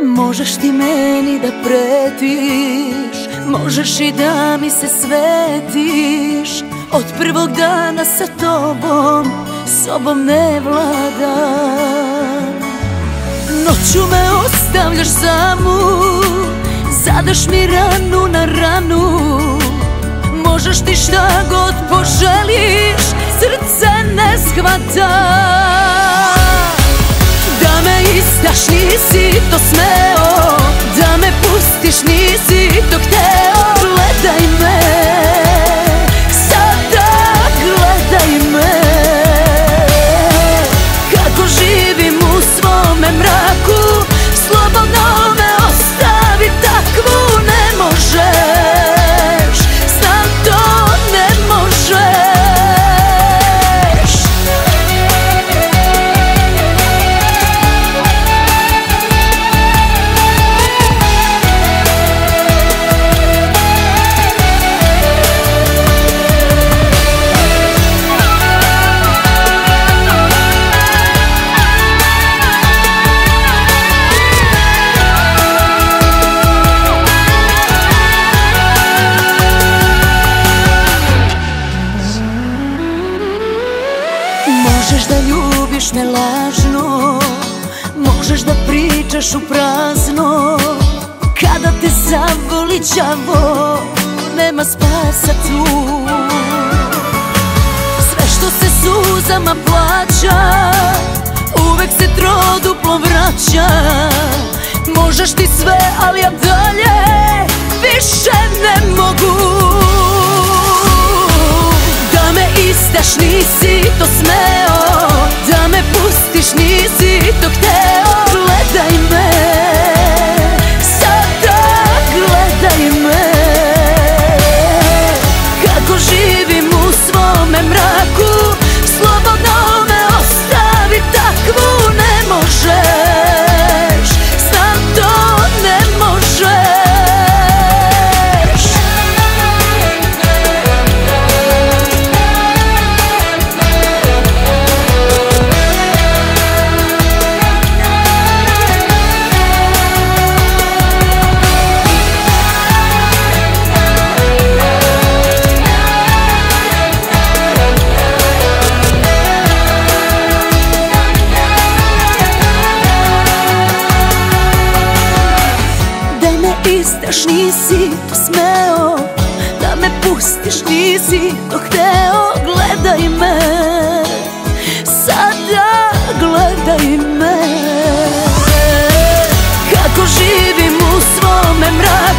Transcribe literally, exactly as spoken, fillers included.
Možeš ti meni da pretiš, možeš i da mi se svetiš. Od prvog dana sa tobom, sobom ne vladam. Noću me ostavljaš samu, zadaš mi ranu na ranu. Možeš ti šta god poželiš, srce ne shvata. Da me izdaš nisi to smeo, da me pustiš nisi to hteo. Gledaj me, sada gledaj me, kako živim u svome mraku. Slobodno me ostavi takvu, ne možeš, znam to ne možeš. Možeš da ljubiš me lažno, možeš da pričaš u prazno. Kada te zavoli đavo, nema spasa tu. Sve što se suzama plaća, uvek se troduplo vraća. Možeš ti sve, ali ja dalje više ne mogu. Da me izdaš nisi to smeo, da me pustiš nisi to hteo. Gledaj me, sada gledaj me, kako živim u svome mraku. Slobodno me ostavi takvu, ne možeš, znam to ne možeš. Izdaš nisi to smeo, da me pustiš nisi to hteo. Gledaj me, sada gledaj me, kako živim u svome mraku.